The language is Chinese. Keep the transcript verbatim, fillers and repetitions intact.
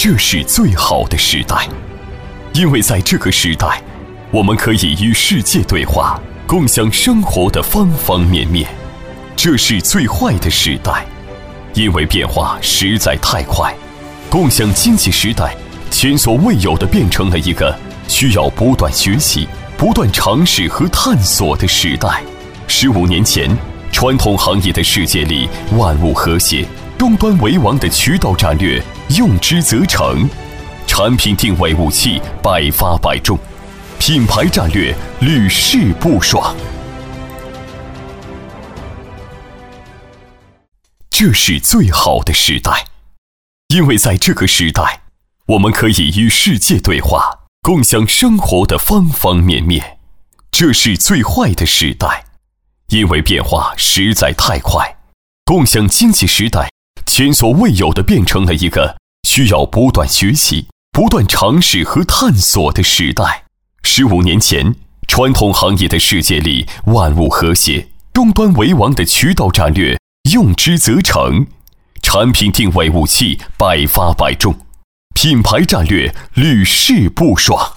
这是最好的时代，因为在这个时代，我们可以与世界对话，共享生活的方方面面。这是最坏的时代，因为变化实在太快，共享经济时代前所未有的变成了一个需要不断学习、不断尝试和探索的时代。十五年前，传统行业的世界里万物和谐，终端为王的渠道战略用之则成，产品定位武器百发百中，品牌战略屡试不爽。这是最好的时代，因为在这个时代，我们可以与世界对话，共享生活的方方面面。这是最坏的时代，因为变化实在太快，共享经济时代前所未有的变成了一个需要不断学习、不断尝试和探索的时代。十五年前，传统行业的世界里万物和谐，终端为王的渠道战略用之则成，产品定位武器百发百中，品牌战略屡试不爽。